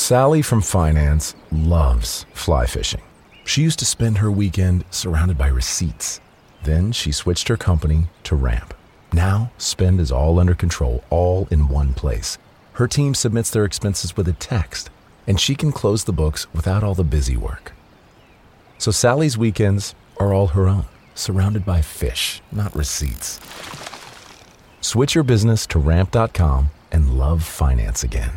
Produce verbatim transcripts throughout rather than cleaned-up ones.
Sally from finance loves fly fishing. She used to spend her weekend surrounded by receipts. Then she switched her company to Ramp. Now, spend is all under control, all in one place. Her team submits their expenses with a text, and she can close the books without all the busy work. So Sally's weekends are all her own, surrounded by fish, not receipts. Switch your business to ramp dot com and love finance again.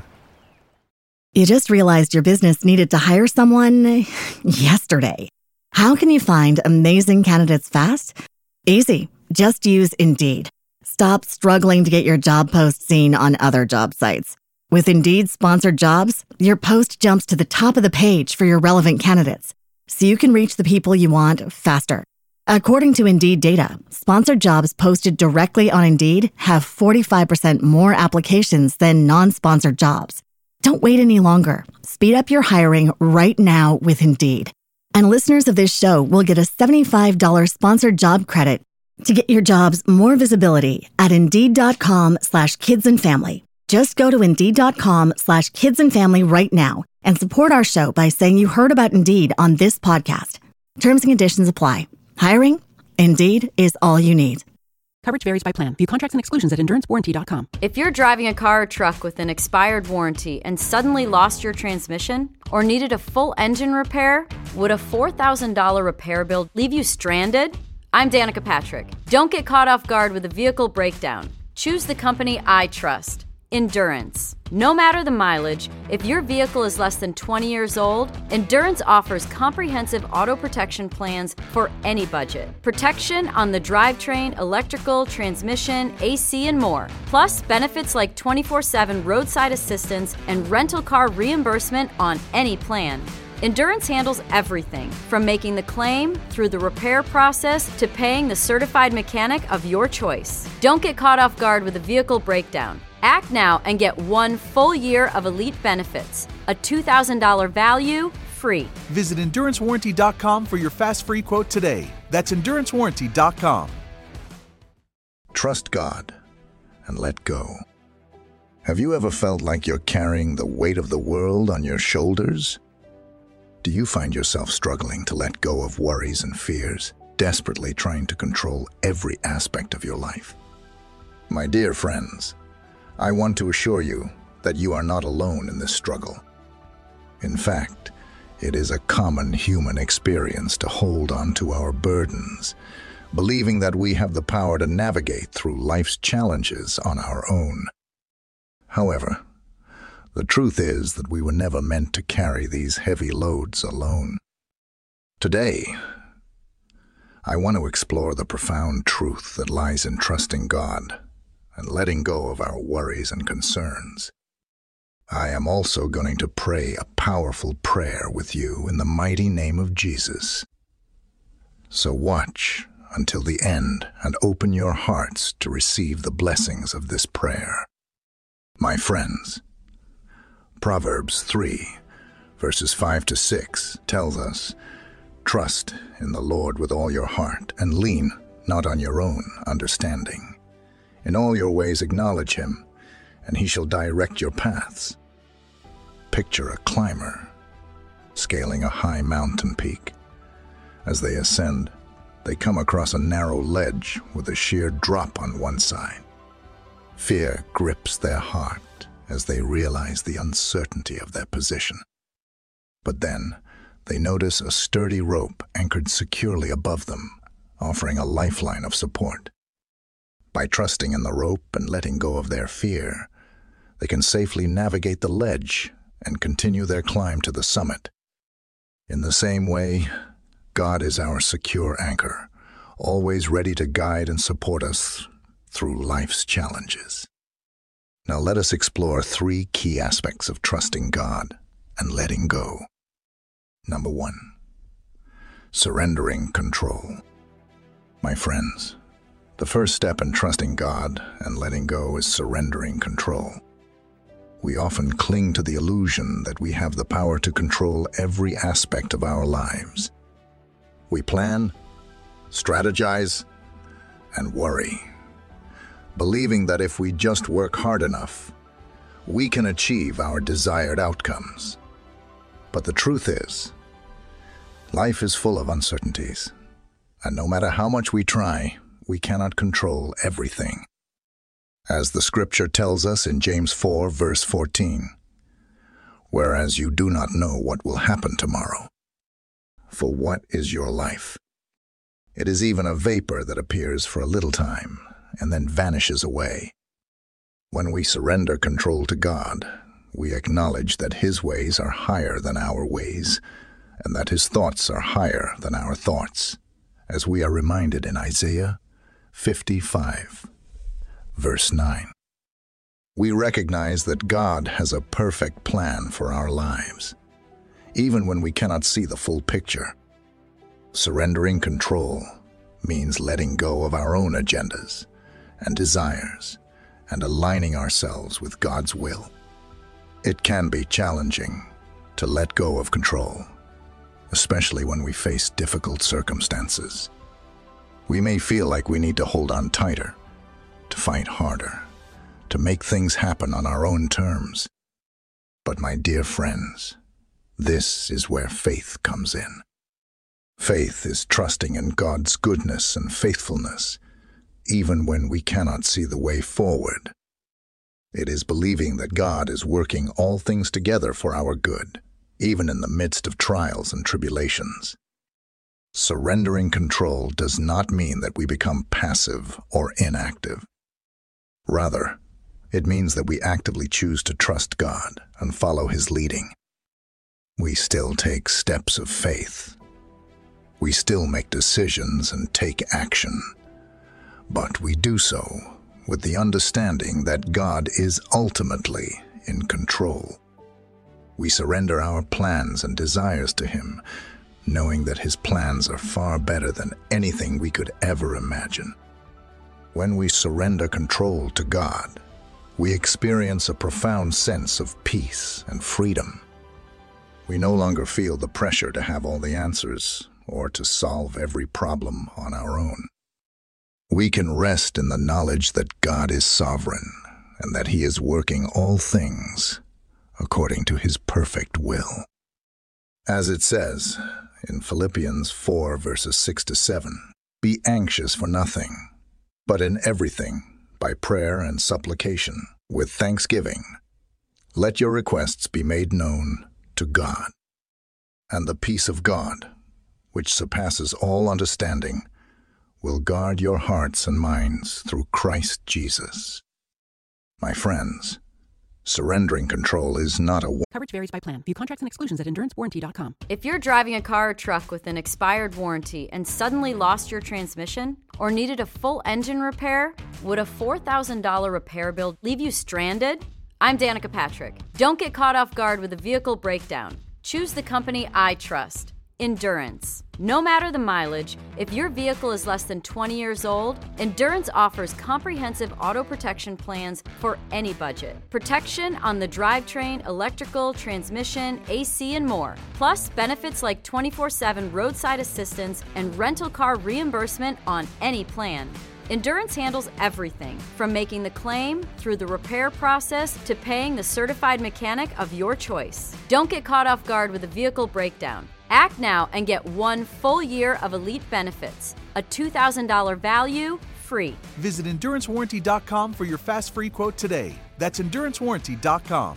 You just realized your business needed to hire someone yesterday. How can you find amazing candidates fast? Easy. Just use Indeed. Stop struggling to get your job post seen on other job sites. With Indeed sponsored jobs, your post jumps to the top of the page for your relevant candidates, so you can reach the people you want faster. According to Indeed data, sponsored jobs posted directly on Indeed have forty-five percent more applications than non-sponsored jobs. Don't wait any longer. Speed up your hiring right now with Indeed. And listeners of this show will get a seventy-five dollars sponsored job credit to get your jobs more visibility at Indeed.com slash kids and family. Just go to Indeed.com slash kids and family right now and support our show by saying you heard about Indeed on this podcast. Terms and conditions apply. Hiring? Indeed is all you need. Coverage varies by plan. View contracts and exclusions at endurance warranty dot com. If you're driving a car or truck with an expired warranty and suddenly lost your transmission or needed a full engine repair, would a four thousand dollars repair bill leave you stranded? I'm Danica Patrick. Don't get caught off guard with a vehicle breakdown. Choose the company I trust, Endurance. No matter the mileage, if your vehicle is less than twenty years old, Endurance offers comprehensive auto protection plans for any budget. Protection on the drivetrain, electrical, transmission, A C, and more. Plus, benefits like twenty-four seven roadside assistance and rental car reimbursement on any plan. Endurance handles everything, from making the claim, through the repair process, to paying the certified mechanic of your choice. Don't get caught off guard with a vehicle breakdown. Act now and get one full year of elite benefits. A two thousand dollars value, free. Visit endurance warranty dot com for your fast free quote today. That's endurance warranty dot com. Trust God and let go. Have you ever felt like you're carrying the weight of the world on your shoulders? Do you find yourself struggling to let go of worries and fears, desperately trying to control every aspect of your life? My dear friends, I want to assure you that you are not alone in this struggle. In fact, it is a common human experience to hold on to our burdens, believing that we have the power to navigate through life's challenges on our own. However, the truth is that we were never meant to carry these heavy loads alone. Today, I want to explore the profound truth that lies in trusting God and letting go of our worries and concerns. I am also going to pray a powerful prayer with you in the mighty name of Jesus. So watch until the end and open your hearts to receive the blessings of this prayer. My friends, Proverbs three, verses five to six tells us, "Trust in the Lord with all your heart and lean not on your own understanding. In all your ways acknowledge him, and he shall direct your paths." Picture a climber scaling a high mountain peak. As they ascend, they come across a narrow ledge with a sheer drop on one side. Fear grips their heart as they realize the uncertainty of their position. But then, they notice a sturdy rope anchored securely above them, offering a lifeline of support. By trusting in the rope and letting go of their fear, they can safely navigate the ledge and continue their climb to the summit. In the same way, God is our secure anchor, always ready to guide and support us through life's challenges. Now let us explore three key aspects of trusting God and letting go. Number one, surrendering control. My friends, the first step in trusting God and letting go is surrendering control. We often cling to the illusion that we have the power to control every aspect of our lives. We plan, strategize, and worry, believing that if we just work hard enough, we can achieve our desired outcomes. But the truth is, life is full of uncertainties, and no matter how much we try, we cannot control everything. As the scripture tells us in James four, verse fourteen, whereas you do not know what will happen tomorrow. For what is your life? It is even a vapor that appears for a little time and then vanishes away. When we surrender control to God, we acknowledge that His ways are higher than our ways, and that His thoughts are higher than our thoughts, as we are reminded in Isaiah fifty-five, verse nine. We recognize that God has a perfect plan for our lives, even when we cannot see the full picture. Surrendering control means letting go of our own agendas and desires and aligning ourselves with God's will. It can be challenging to let go of control, especially when we face difficult circumstances. We may feel like we need to hold on tighter, to fight harder, to make things happen on our own terms. But my dear friends, this is where faith comes in. Faith is trusting in God's goodness and faithfulness, even when we cannot see the way forward. It is believing that God is working all things together for our good, even in the midst of trials and tribulations. Surrendering control does not mean that we become passive or inactive. Rather, it means that we actively choose to trust God and follow His leading. We still take steps of faith. We still make decisions and take action. But we do so with the understanding that God is ultimately in control. We surrender our plans and desires to Him, knowing that His plans are far better than anything we could ever imagine. When we surrender control to God, we experience a profound sense of peace and freedom. We no longer feel the pressure to have all the answers or to solve every problem on our own. We can rest in the knowledge that God is sovereign and that He is working all things according to His perfect will. As it says in Philippians four, verses six to seven, "Be anxious for nothing, but in everything, by prayer and supplication, with thanksgiving, let your requests be made known to God. And the peace of God, which surpasses all understanding, will guard your hearts and minds through Christ Jesus." My friends, surrendering control is not a... Coverage varies by plan. View contracts and exclusions at endurance warranty dot com. If you're driving a car or truck with an expired warranty and suddenly lost your transmission or needed a full engine repair, would a four thousand dollars repair bill leave you stranded? I'm Danica Patrick. Don't get caught off guard with a vehicle breakdown. Choose the company I trust, Endurance. No matter the mileage, if your vehicle is less than twenty years old, Endurance offers comprehensive auto protection plans for any budget. Protection on the drivetrain, electrical, transmission, A C, and more. Plus, benefits like twenty-four seven roadside assistance and rental car reimbursement on any plan. Endurance handles everything from making the claim through the repair process to paying the certified mechanic of your choice. Don't get caught off guard with a vehicle breakdown. Act now and get one full year of elite benefits. A two thousand dollars value, free. Visit endurance warranty dot com for your fast free quote today. That's endurance warranty dot com.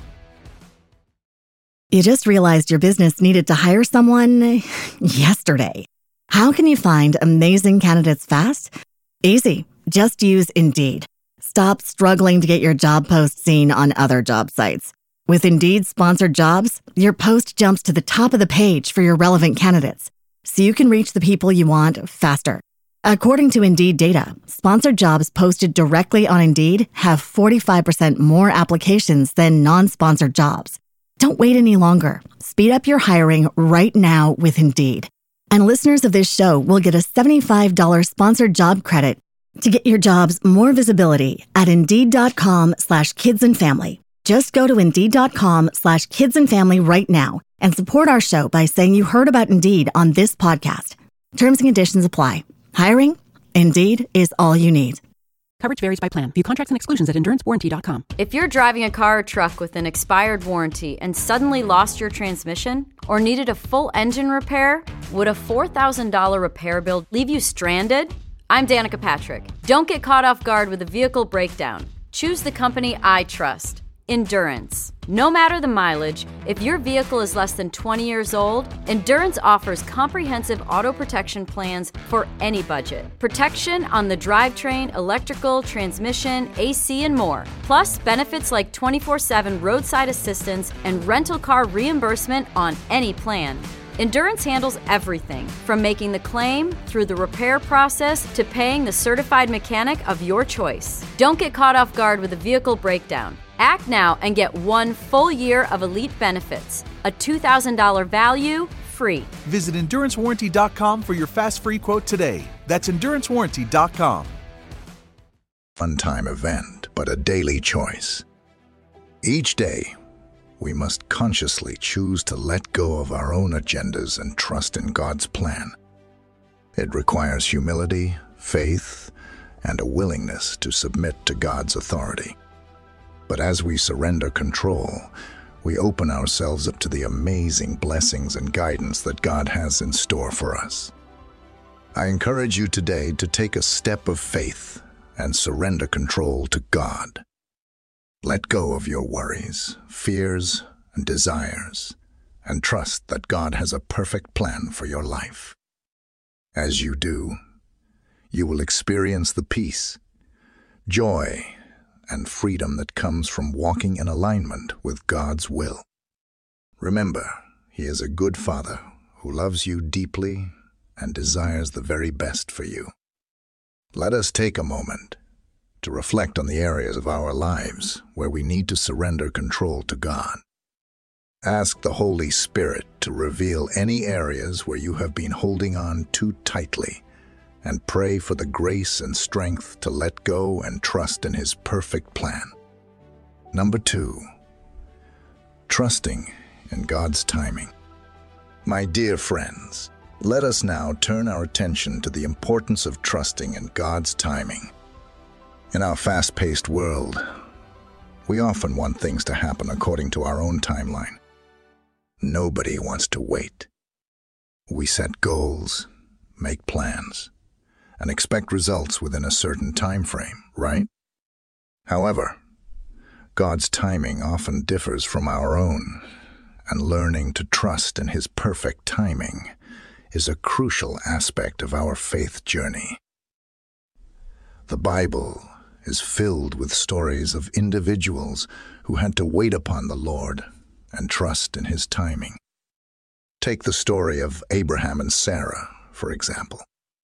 You just realized your business needed to hire someone yesterday. How can you find amazing candidates fast? Easy. Just use Indeed. Stop struggling to get your job post seen on other job sites. With Indeed sponsored jobs, your post jumps to the top of the page for your relevant candidates, so you can reach the people you want faster. According to Indeed data, sponsored jobs posted directly on Indeed have forty-five percent more applications than non-sponsored jobs. Don't wait any longer. Speed up your hiring right now with Indeed. And listeners of this show will get a seventy-five dollars sponsored job credit to get your jobs more visibility at Indeed.com slash kids and family. Just go to Indeed.com slash kids and family right now and support our show by saying you heard about Indeed on this podcast. Terms and conditions apply. Hiring? Indeed is all you need. Coverage varies by plan. View contracts and exclusions at endurance warranty dot com. If you're driving a car or truck with an expired warranty and suddenly lost your transmission or needed a full engine repair, would a four thousand dollars repair bill leave you stranded? I'm Danica Patrick. Don't get caught off guard with a vehicle breakdown. Choose the company I trust, Endurance. No matter the mileage, if your vehicle is less than twenty years old, Endurance offers comprehensive auto protection plans for any budget. Protection on the drivetrain, electrical, transmission, A C, and more. Plus, benefits like twenty-four seven roadside assistance and rental car reimbursement on any plan. Endurance handles everything, from making the claim through the repair process to paying the certified mechanic of your choice. Don't get caught off guard with a vehicle breakdown. Act now and get one full year of elite benefits, a two thousand dollars value, free. Visit endurance warranty dot com for your fast free quote today. That's endurance warranty dot com. One-time event, but a daily choice. Each day, we must consciously choose to let go of our own agendas and trust in God's plan. It requires humility, faith, and a willingness to submit to God's authority. But as we surrender control, we open ourselves up to the amazing blessings and guidance that God has in store for us. I encourage you today to take a step of faith and surrender control to God. Let go of your worries, fears, and desires, and trust that God has a perfect plan for your life. As you do, you will experience the peace, joy, and freedom that comes from walking in alignment with God's will. Remember, He is a good Father who loves you deeply and desires the very best for you. Let us take a moment to reflect on the areas of our lives where we need to surrender control to God. Ask the Holy Spirit to reveal any areas where you have been holding on too tightly, and pray for the grace and strength to let go and trust in His perfect plan. Number two, trusting in God's timing. My dear friends, let us now turn our attention to the importance of trusting in God's timing. In our fast-paced world, we often want things to happen according to our own timeline. Nobody wants to wait. We set goals, make plans, and expect results within a certain time frame, right? However, God's timing often differs from our own, and learning to trust in His perfect timing is a crucial aspect of our faith journey. The Bible is filled with stories of individuals who had to wait upon the Lord and trust in His timing. Take the story of Abraham and Sarah, for example.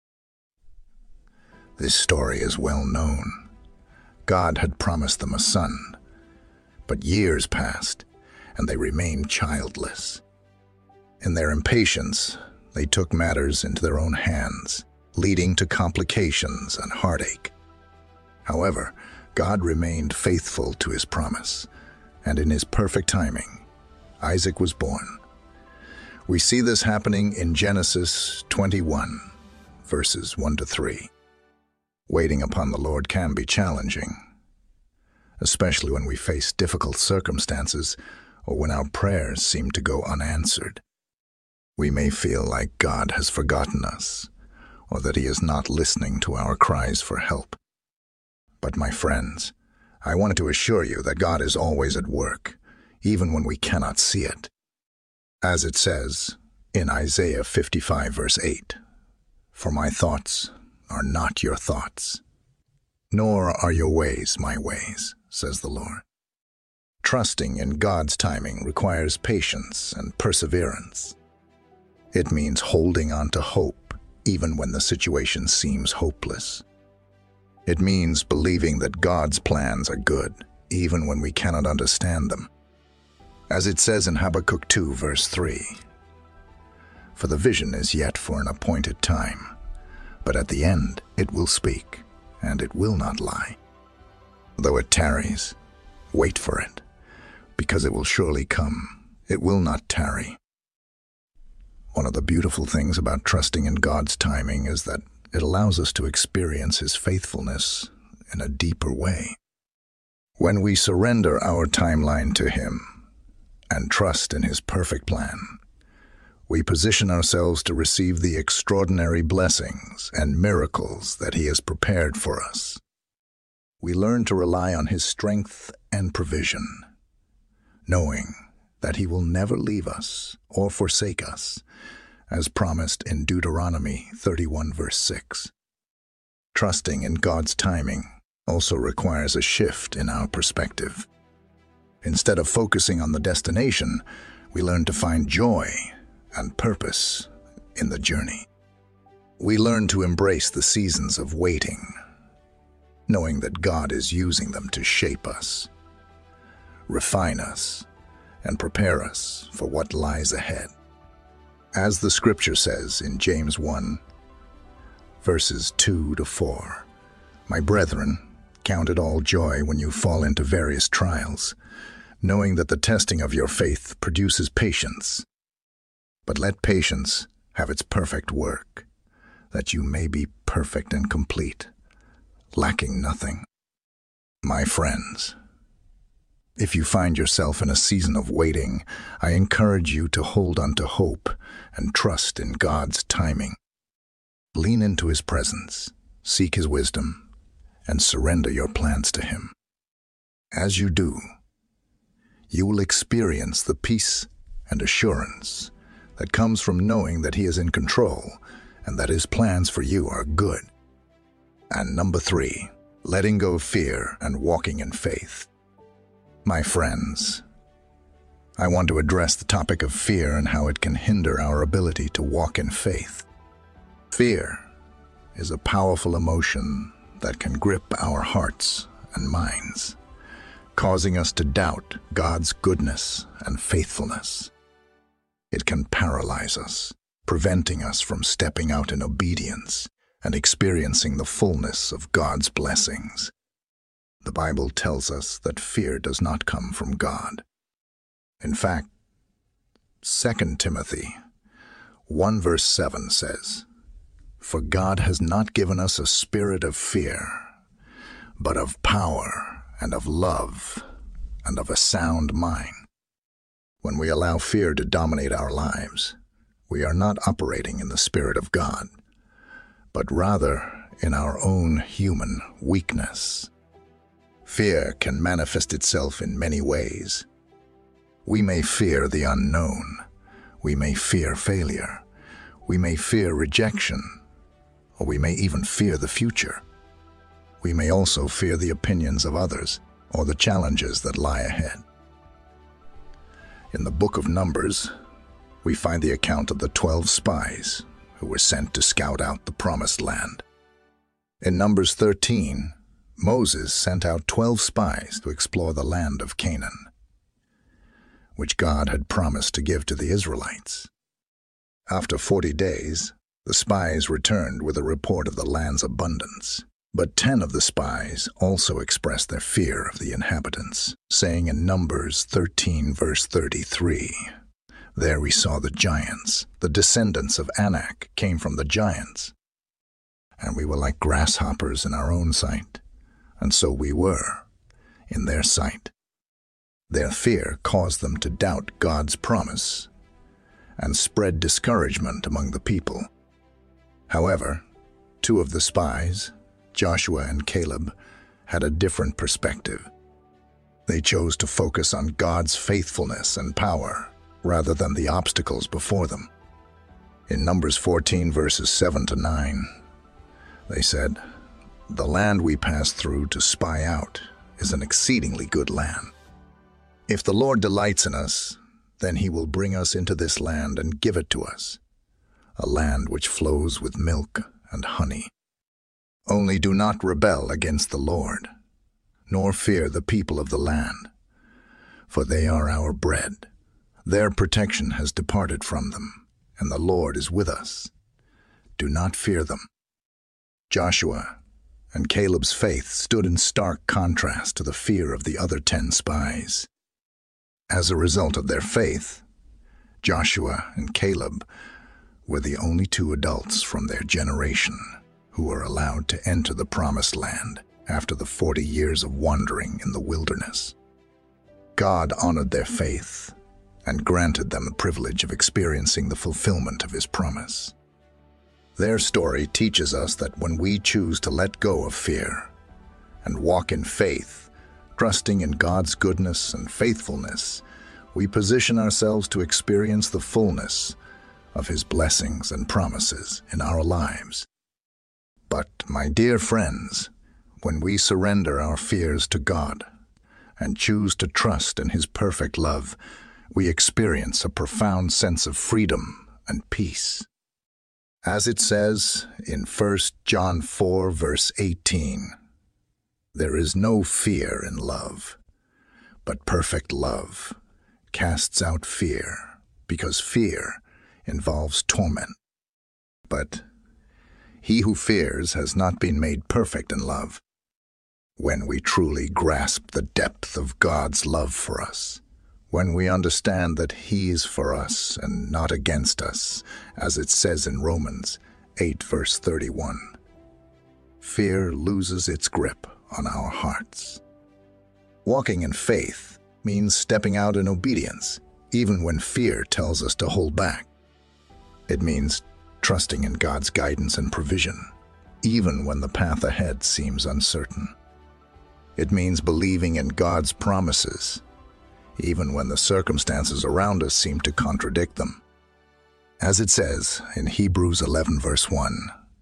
This story is well known. God had promised them a son, but years passed, and they remained childless. In their impatience, they took matters into their own hands, leading to complications and heartache. However, God remained faithful to His promise, and in His perfect timing, Isaac was born. We see this happening in Genesis twenty-one, verses one to three. Waiting upon the Lord can be challenging, especially when we face difficult circumstances or when our prayers seem to go unanswered. We may feel like God has forgotten us, or that He is not listening to our cries for help. But my friends, I wanted to assure you that God is always at work, even when we cannot see it. As it says in Isaiah fifty-five, verse eight, "For my thoughts are not your thoughts, nor are your ways my ways, says the Lord." Trusting in God's timing requires patience and perseverance. It means holding on to hope even when the situation seems hopeless. It means believing that God's plans are good even when we cannot understand them. As it says in Habakkuk two, verse three, "For the vision is yet for an appointed time, but at the end it will speak, and it will not lie. Though it tarries, wait for it, because it will surely come. It will not tarry." One of the beautiful things about trusting in God's timing is that it allows us to experience His faithfulness in a deeper way. When we surrender our timeline to Him and trust in His perfect plan, we position ourselves to receive the extraordinary blessings and miracles that He has prepared for us. We learn to rely on His strength and provision, knowing that He will never leave us or forsake us, as promised in Deuteronomy thirty-one, verse six. Trusting in God's timing also requires a shift in our perspective. Instead of focusing on the destination, we learn to find joy and purpose in the journey. We learn to embrace the seasons of waiting, knowing that God is using them to shape us, refine us, and prepare us for what lies ahead. As the scripture says in James one, verses two to four, "My brethren, count it all joy when you fall into various trials, knowing that the testing of your faith produces patience. But let patience have its perfect work, that you may be perfect and complete, lacking nothing." My friends, if you find yourself in a season of waiting, I encourage you to hold on to hope and trust in God's timing. Lean into His presence, seek His wisdom, and surrender your plans to Him. As you do, you will experience the peace and assurance that comes from knowing that He is in control and that His plans for you are good. And number three, letting go of fear and walking in faith. My friends, I want to address the topic of fear and how it can hinder our ability to walk in faith. Fear is a powerful emotion that can grip our hearts and minds, causing us to doubt God's goodness and faithfulness. It can paralyze us, preventing us from stepping out in obedience and experiencing the fullness of God's blessings. The Bible tells us that fear does not come from God. In fact, Second Timothy one verse seven says, "For God has not given us a spirit of fear, but of power and of love and of a sound mind." When we allow fear to dominate our lives, we are not operating in the Spirit of God, but rather in our own human weakness. Fear can manifest itself in many ways. We may fear the unknown. We may fear failure. We may fear rejection, or we may even fear the future. We may also fear the opinions of others or the challenges that lie ahead. In the book of Numbers, we find the account of the twelve spies who were sent to scout out the promised land. In Numbers thirteen, Moses sent out twelve spies to explore the land of Canaan, which God had promised to give to the Israelites. After forty days, the spies returned with a report of the land's abundance. But ten of the spies also expressed their fear of the inhabitants, saying in Numbers thirteen, verse thirty-three, "There we saw the giants. The descendants of Anak came from the giants. And we were like grasshoppers in our own sight, and so we were in their sight." Their fear caused them to doubt God's promise and spread discouragement among the people. However, two of the spies, Joshua and Caleb, had a different perspective. They chose to focus on God's faithfulness and power rather than the obstacles before them. In Numbers fourteen, verses seven to nine, they said, "The land we passed through to spy out is an exceedingly good land. If the Lord delights in us, then He will bring us into this land and give it to us, a land which flows with milk and honey. Only do not rebel against the Lord, nor fear the people of the land, for they are our bread. Their protection has departed from them, and the Lord is with us. Do not fear them." Joshua and Caleb's faith stood in stark contrast to the fear of the other ten spies. As a result of their faith, Joshua and Caleb were the only two adults from their generation who were allowed to enter the promised land after the forty years of wandering in the wilderness. God honored their faith and granted them the privilege of experiencing the fulfillment of His promise. Their story teaches us that when we choose to let go of fear and walk in faith, trusting in God's goodness and faithfulness, we position ourselves to experience the fullness of His blessings and promises in our lives. But, my dear friends, when we surrender our fears to God and choose to trust in His perfect love, we experience a profound sense of freedom and peace. As it says in First John four, verse eighteen, "There is no fear in love, but perfect love casts out fear, because fear involves torment. But he who fears has not been made perfect in love." When we truly grasp the depth of God's love for us, when we understand that He is for us and not against us, as it says in Romans eight, verse thirty-one, fear loses its grip on our hearts. Walking in faith means stepping out in obedience, even when fear tells us to hold back. It means trusting in God's guidance and provision, even when the path ahead seems uncertain. It means believing in God's promises, even when the circumstances around us seem to contradict them. As it says in Hebrews eleven, verse one,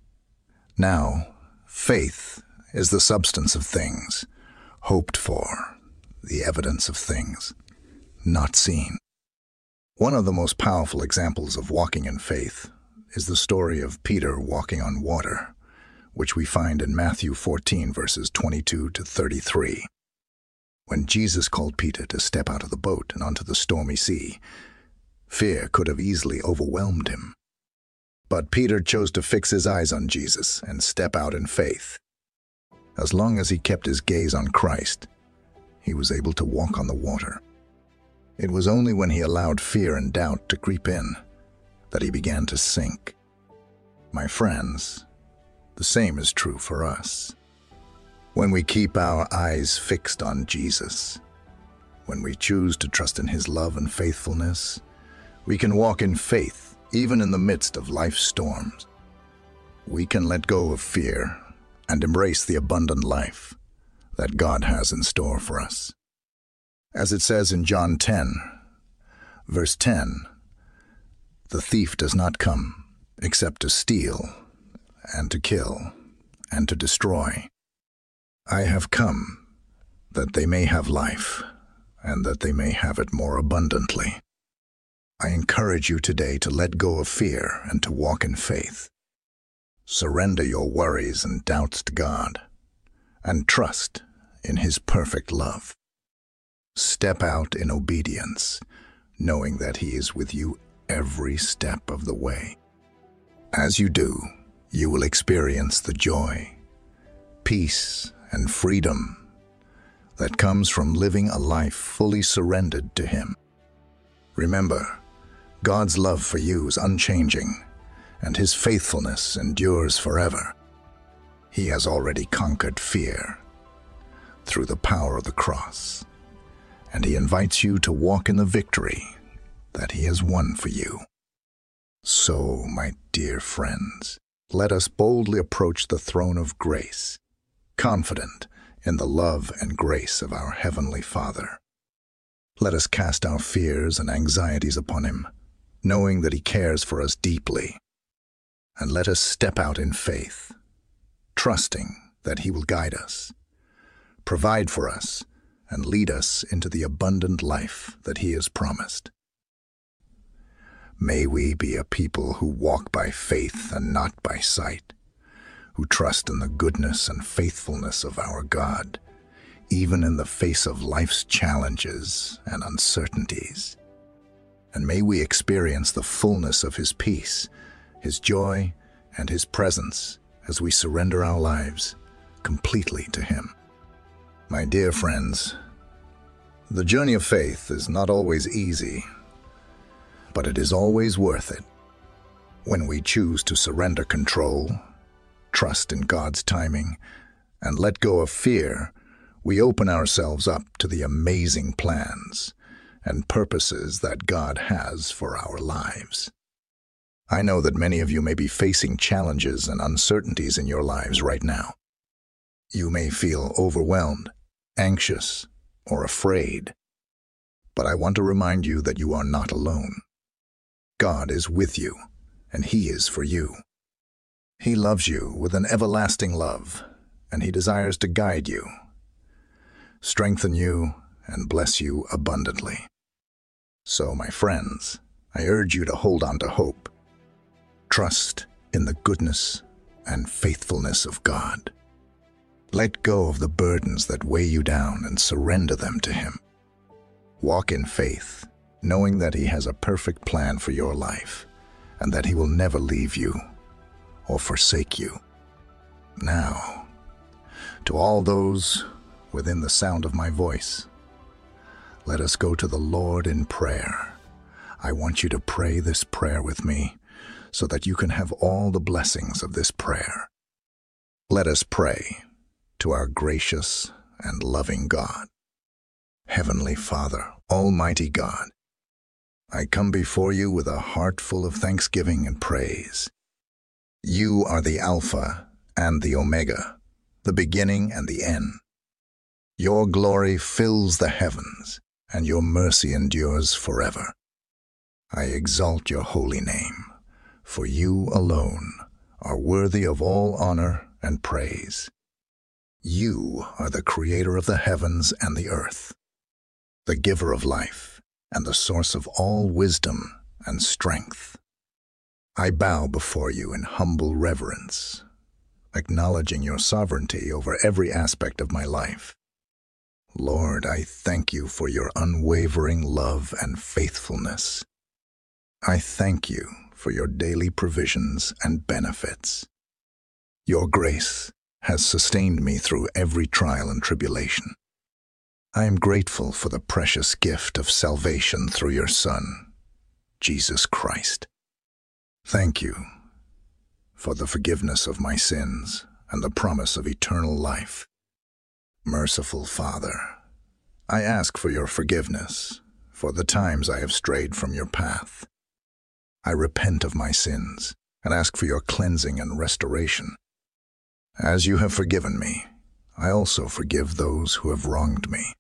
"Now, faith is the substance of things hoped for, the evidence of things not seen." One of the most powerful examples of walking in faith is the story of Peter walking on water, which we find in Matthew fourteen, verses twenty-two to thirty-three. When Jesus called Peter to step out of the boat and onto the stormy sea, fear could have easily overwhelmed him. But Peter chose to fix his eyes on Jesus and step out in faith. As long as he kept his gaze on Christ, he was able to walk on the water. It was only when he allowed fear and doubt to creep in that he began to sink. My friends, the same is true for us. When we keep our eyes fixed on Jesus, when we choose to trust in His love and faithfulness, we can walk in faith even in the midst of life's storms. We can let go of fear and embrace the abundant life that God has in store for us. As it says in John ten, verse ten, "The thief does not come except to steal and to kill and to destroy. I have come that they may have life, and that they may have it more abundantly." I encourage you today to let go of fear and to walk in faith. Surrender your worries and doubts to God, and trust in His perfect love. Step out in obedience, knowing that He is with you every step of the way. As you do, you will experience the joy, peace, and freedom that comes from living a life fully surrendered to Him. Remember, God's love for you is unchanging, and His faithfulness endures forever. He has already conquered fear through the power of the cross, and He invites you to walk in the victory that He has won for you. So, my dear friends, let us boldly approach the throne of grace, confident in the love and grace of our Heavenly Father. Let us cast our fears and anxieties upon Him, knowing that He cares for us deeply. And let us step out in faith, trusting that He will guide us, provide for us, and lead us into the abundant life that He has promised. May we be a people who walk by faith and not by sight, who trust in the goodness and faithfulness of our God, even in the face of life's challenges and uncertainties. And may we experience the fullness of His peace, His joy, and His presence as we surrender our lives completely to Him. My dear friends, the journey of faith is not always easy, but it is always worth it. When we choose to surrender control, trust in God's timing, and let go of fear, we open ourselves up to the amazing plans and purposes that God has for our lives. I know that many of you may be facing challenges and uncertainties in your lives right now. You may feel overwhelmed, anxious, or afraid. But I want to remind you that you are not alone. God is with you, and He is for you. He loves you with an everlasting love, and He desires to guide you, strengthen you, and bless you abundantly. So, my friends, I urge you to hold on to hope. Trust in the goodness and faithfulness of God. Let go of the burdens that weigh you down and surrender them to Him. Walk in faith, knowing that He has a perfect plan for your life and that He will never leave you or forsake you. Now, to all those within the sound of my voice, let us go to the Lord in prayer. I want you to pray this prayer with me so that you can have all the blessings of this prayer. Let us pray to our gracious and loving God. Heavenly Father, Almighty God, I come before you with a heart full of thanksgiving and praise. You are the Alpha and the Omega, the beginning and the end. Your glory fills the heavens, and your mercy endures forever. I exalt your holy name, for you alone are worthy of all honor and praise. You are the creator of the heavens and the earth, the giver of life, and the source of all wisdom and strength. I bow before you in humble reverence, acknowledging your sovereignty over every aspect of my life. Lord, I thank you for your unwavering love and faithfulness. I thank you for your daily provisions and benefits. Your grace has sustained me through every trial and tribulation. I am grateful for the precious gift of salvation through your Son, Jesus Christ. Thank you for the forgiveness of my sins and the promise of eternal life. Merciful Father, I ask for your forgiveness for the times I have strayed from your path. I repent of my sins and ask for your cleansing and restoration. As you have forgiven me, I also forgive those who have wronged me.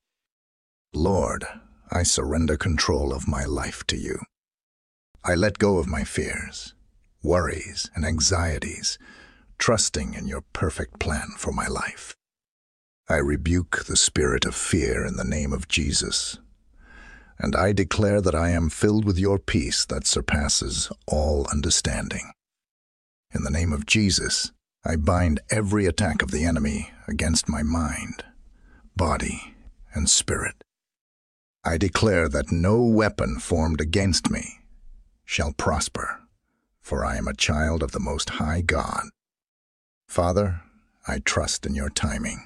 Lord, I surrender control of my life to you. I let go of my fears, worries, and anxieties, trusting in your perfect plan for my life. I rebuke the spirit of fear in the name of Jesus, and I declare that I am filled with your peace that surpasses all understanding. In the name of Jesus, I bind every attack of the enemy against my mind, body, and spirit. I declare that no weapon formed against me shall prosper, for I am a child of the Most High God. Father, I trust in your timing.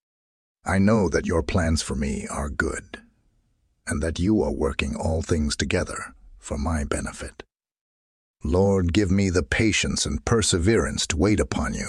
I know that your plans for me are good, and that you are working all things together for my benefit. Lord, give me the patience and perseverance to wait upon you,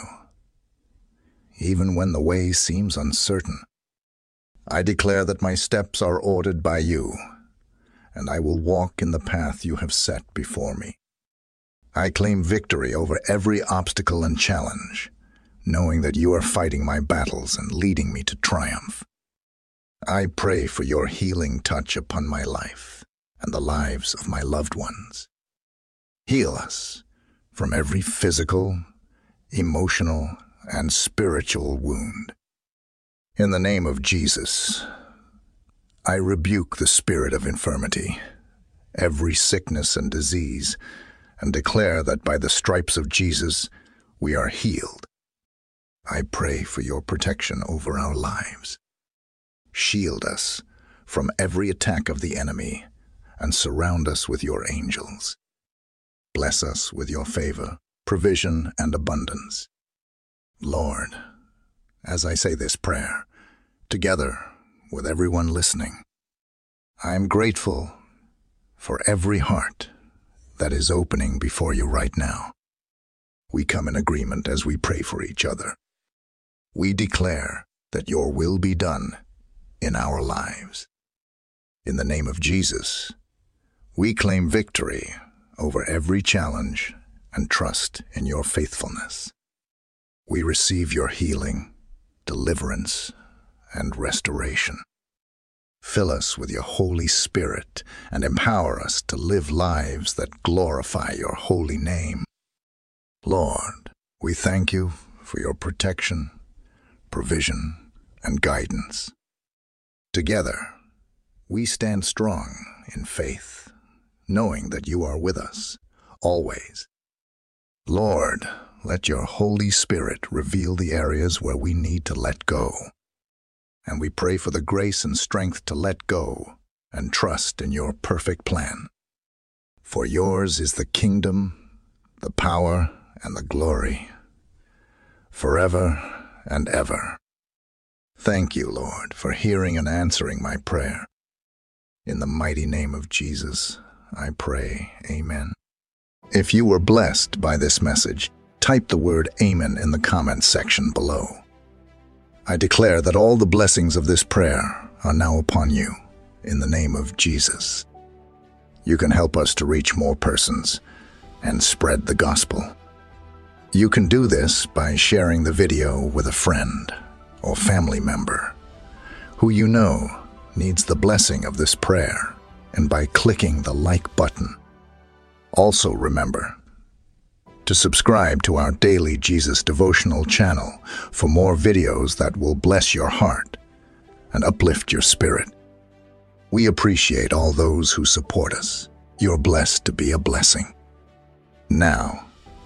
even when the way seems uncertain. I declare that my steps are ordered by you, and I will walk in the path you have set before me. I claim victory over every obstacle and challenge, knowing that you are fighting my battles and leading me to triumph. I pray for your healing touch upon my life and the lives of my loved ones. Heal us from every physical, emotional, and spiritual wound. In the name of Jesus, I rebuke the spirit of infirmity, every sickness and disease, and declare that by the stripes of Jesus we are healed. I pray for your protection over our lives. Shield us from every attack of the enemy and surround us with your angels. Bless us with your favor, provision, and abundance. Lord, as I say this prayer, together with everyone listening, I am grateful for every heart that is opening before you right now. We come in agreement as we pray for each other. We declare that your will be done in our lives. In the name of Jesus, we claim victory over every challenge and trust in your faithfulness. We receive your healing, deliverance, and restoration. Fill us with your Holy Spirit and empower us to live lives that glorify your holy name. Lord, we thank you for your protection, provision, and guidance. Together, we stand strong in faith, knowing that you are with us, always. Lord, let your Holy Spirit reveal the areas where we need to let go. And we pray for the grace and strength to let go and trust in your perfect plan. For yours is the kingdom, the power, and the glory, forever and ever. Thank you, Lord, for hearing and answering my prayer. In the mighty name of Jesus, I pray, amen. If you were blessed by this message, type the word amen in the comments section below. I declare that all the blessings of this prayer are now upon you, in the name of Jesus. You can help us to reach more persons and spread the gospel. You can do this by sharing the video with a friend or family member who you know needs the blessing of this prayer, and by clicking the like button. Also remember to subscribe to our daily Jesus devotional channel for more videos that will bless your heart and uplift your spirit. We appreciate all those who support us. You're blessed to be a blessing. Now,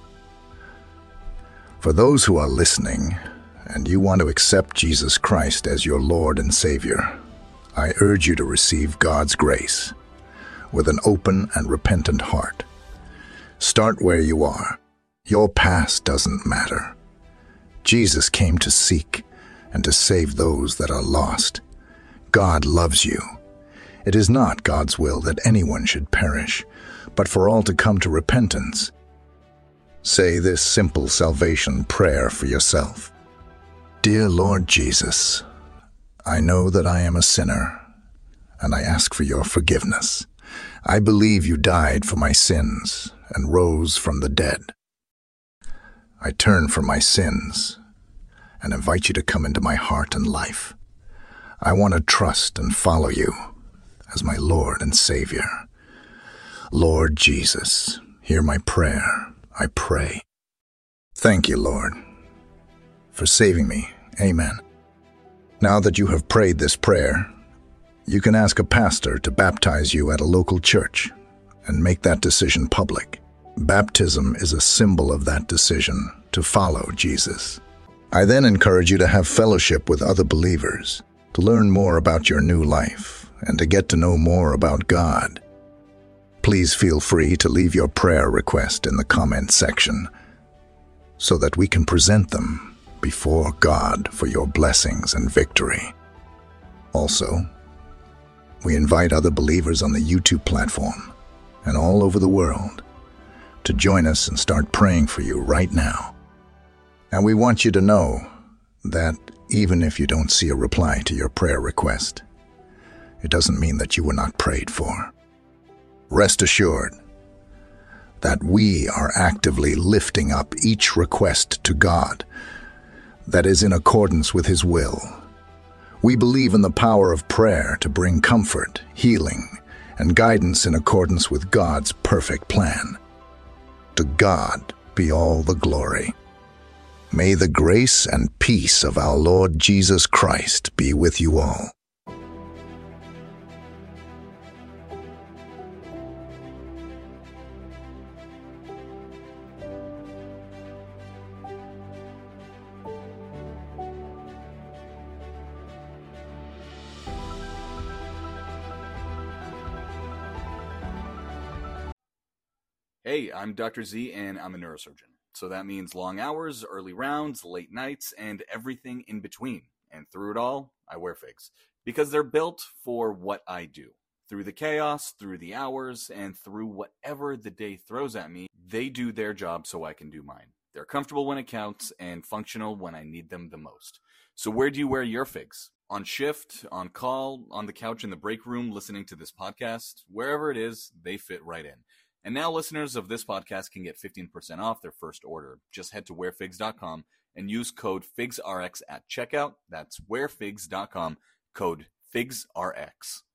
for those who are listening and you want to accept Jesus Christ as your Lord and Savior, I urge you to receive God's grace with an open and repentant heart. Start where you are. Your past doesn't matter. Jesus came to seek and to save those that are lost. God loves you. It is not God's will that anyone should perish, but for all to come to repentance. Say this simple salvation prayer for yourself. Dear Lord Jesus, I know that I am a sinner, and I ask for your forgiveness. I believe you died for my sins and rose from the dead. I turn from my sins and invite you to come into my heart and life. I want to trust and follow you as my Lord and Savior. Lord Jesus, hear my prayer, I pray. Thank you, Lord, for saving me. Amen. Now that you have prayed this prayer, you can ask a pastor to baptize you at a local church and make that decision public. Baptism is a symbol of that decision to follow Jesus. I then encourage you to have fellowship with other believers, to learn more about your new life, and to get to know more about God. Please feel free to leave your prayer request in the comment section so that we can present them before God for your blessings and victory. Also, we invite other believers on the YouTube platform and all over the world to join us and start praying for you right now. And we want you to know that even if you don't see a reply to your prayer request, it doesn't mean that you were not prayed for. Rest assured that we are actively lifting up each request to God that is in accordance with His will. We believe in the power of prayer to bring comfort, healing, and guidance in accordance with God's perfect plan. To God be all the glory. May the grace and peace of our Lord Jesus Christ be with you all. Hey, I'm Doctor Z, and I'm a neurosurgeon. So that means long hours, early rounds, late nights, and everything in between. And through it all, I wear figs. Because they're built for what I do. Through the chaos, through the hours, and through whatever the day throws at me, they do their job so I can do mine. They're comfortable when it counts and functional when I need them the most. So where do you wear your figs? On shift, on call, on the couch in the break room, listening to this podcast, wherever it is, they fit right in. And now listeners of this podcast can get fifteen percent off their first order. Just head to wear figs dot com and use code FIGSRX at checkout. That's wear figs dot com, code FIGSRX.